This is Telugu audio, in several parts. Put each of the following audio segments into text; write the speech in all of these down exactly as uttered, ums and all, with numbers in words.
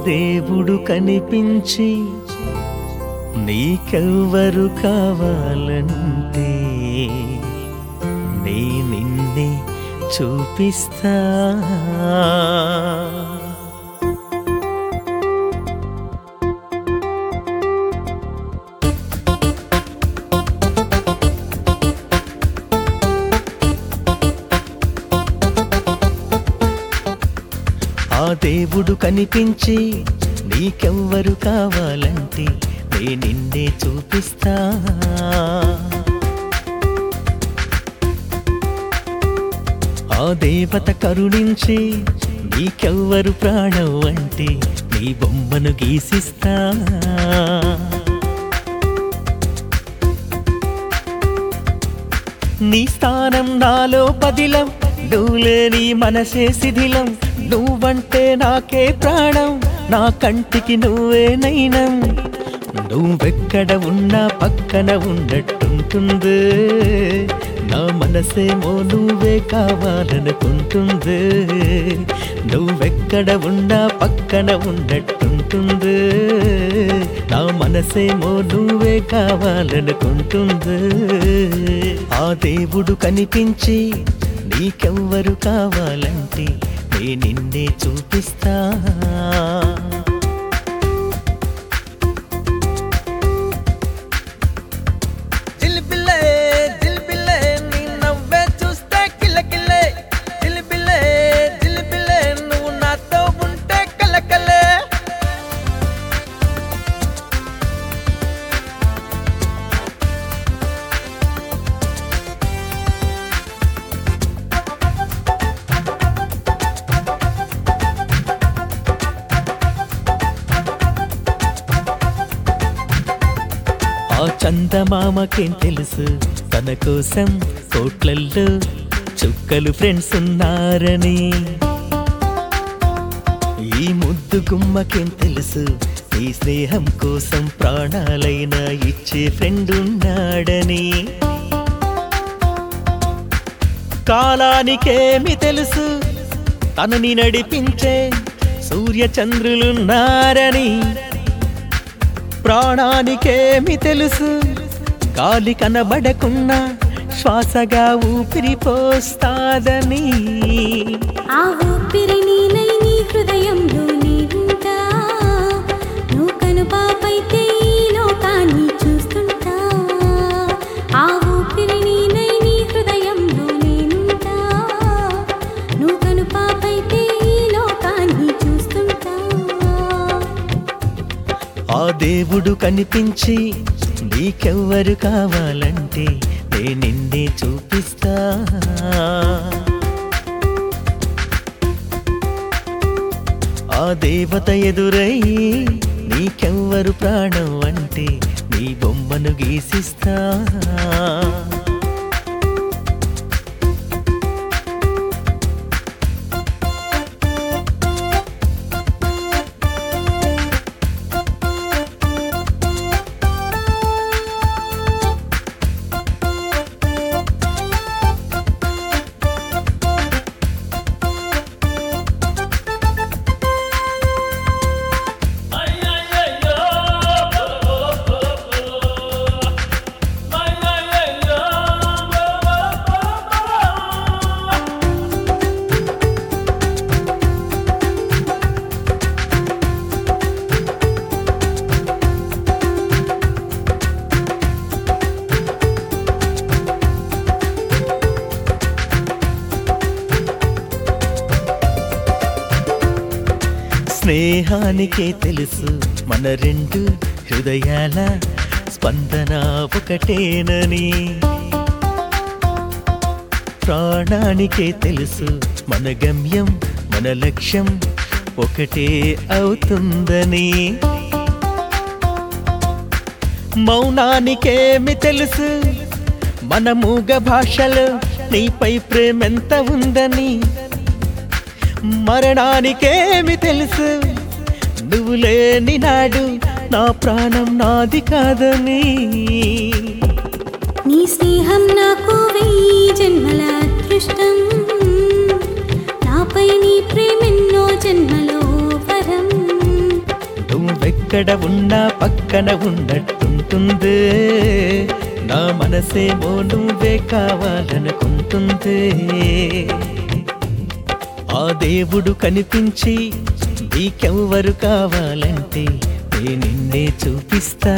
దేవుడు కనిపించి నీకెవ్వరు కావాలంటే నీ నిన్నే చూపిస్తా. ఆ దేవుడు కనిపించి నీకెవ్వరు కావాలంటే నే నిన్నే చూపిస్తా. ఆ దేవత కరుణించి నీకెవ్వరు ప్రాణం అంటే నీ బొమ్మను గీసిస్తా. నీ స్థానం నాలో పదిలం, నువ్వులే నీ మనసే శిథిలం. నువ్వంటే నాకే ప్రాణం, నా కంటికి నువ్వే నయనం. నువ్వెక్కడ ఉన్నా పక్కన ఉన్నట్టుంటుంది, నా మనసేమో నువ్వే కావాలనుకుంటుంది. నువ్వెక్కడ ఉన్నా పక్కన ఉన్నట్టుంటుంది, నా మనసేమో నువ్వే కావాలనుకుంటుంది. ఆ దేవుడు కనిపించి నీకెవ్వరు కావాలంటే నే నిన్నే చూపిస్తా. ఆ చందమామకేం తెలుసు తన కోసం కోట్లల్లో చుక్కలు ఫ్రెండ్స్ ఉన్నారని. ఈ ముద్దు గుమ్మకేం తెలుసు నీ స్నేహం కోసం ప్రాణాలైనా ఇచ్చే ఫ్రెండ్ ఉన్నాడని. కాలానికేమి తెలుసు తనని నడిపించే సూర్య చంద్రులున్నారని. ప్రాణానికేమి తెలుసు గాలి కనబడకున్నా శ్వాసగా ఊపిరి పోస్తాదని. ఆ ఊపిరి నీనై నీ హృదయంలో నీవుంటా, నువ్వు కనుపాపైతే ఈ లోకాన్ని చూస్తుంటా. ఆ ఊపిరి నీనై నీ హృదయంలో నేనుంటా, నువ్వు కనుపాపైతే ఈ లోకాన్ని చూస్తుంటా. ఆ దేవుడు కనిపించి నీకెవ్వరు కావాలంటే నే నిన్నే చూపిస్తా. ఆ దేవత ఎదురై నీకెవ్వరు ప్రాణం అంటే నీ బొమ్మను గీసిస్తా. స్నేహానికే తెలుసు మన రెండు హృదయాల స్పందన ఒకటేనని. ప్రాణానికే తెలుసు మన గమ్యం మన లక్ష్యం ఒకటే అవుతుందని. మౌనానికేమి తెలుసు మన మూగ భాషలో నీపై ప్రేమెంత ఉందని. మరణానికేమి తెలుసు నువ్వు లేని నాడు నా ప్రాణం నాది కాదని. నీ స్నేహం నాకు వెయ్యి జన్మల అదృష్టం, నాపై నీ ప్రేమెన్నో జన్మలో వరం. ఎక్కడ ఉన్నా పక్కన ఉన్నట్టుంటుంది నా మనసేమో నువ్వే కావాలనుకుంటుంది ఆ దేవుడు కనిపించి నీకెవ్వరు కావాలంటే నే నిన్నే చూపిస్తా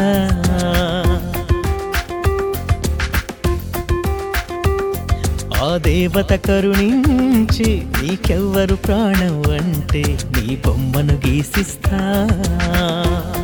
ఆ దేవత కరుణించి నీకెవ్వరు ప్రాణం అంటే నీ బొమ్మను గీసిస్తా